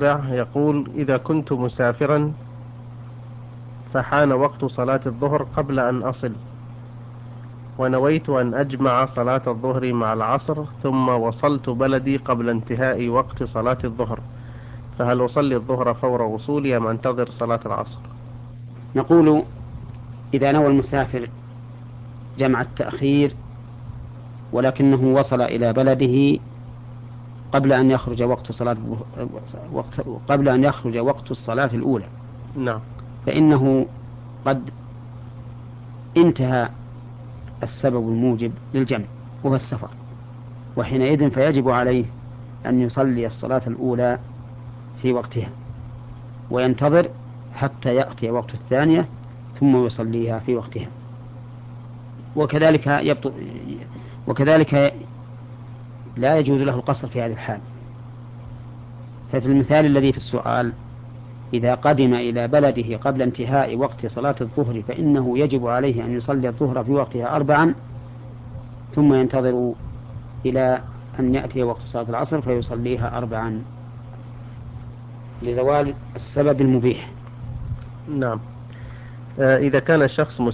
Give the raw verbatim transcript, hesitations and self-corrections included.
الرابع يقول: إذا كنت مسافرا فحان وقت صلاة الظهر قبل أن أصل، ونويت أن أجمع صلاة الظهر مع العصر، ثم وصلت بلدي قبل انتهاء وقت صلاة الظهر، فهل أصلي الظهر فور وصولي أم أنتظر صلاة العصر؟ نقول: إذا نوى المسافر جمع التأخير ولكنه وصل إلى بلده قبل أن يخرج وقت صلاة وقت قبل أن يخرج وقت الصلاة الأولى، نعم. فإنه قد انتهى السبب الموجب للجمع وهو السفر، وحينئذ فيجب عليه أن يصلي الصلاة الأولى في وقتها وينتظر حتى يأتي وقت الثانية ثم يصليها في وقتها. وكذلك يبطل وكذلك لا يجوز له القصر في هذه الحال. ففي المثال الذي في السؤال: إذا قدم إلى بلده قبل انتهاء وقت صلاة الظهر فإنه يجب عليه أن يصلي الظهر في وقتها أربعا، ثم ينتظر إلى أن يأتي وقت صلاة العصر فيصليها أربعا لزوال السبب المبيح. نعم. آه، إذا كان الشخص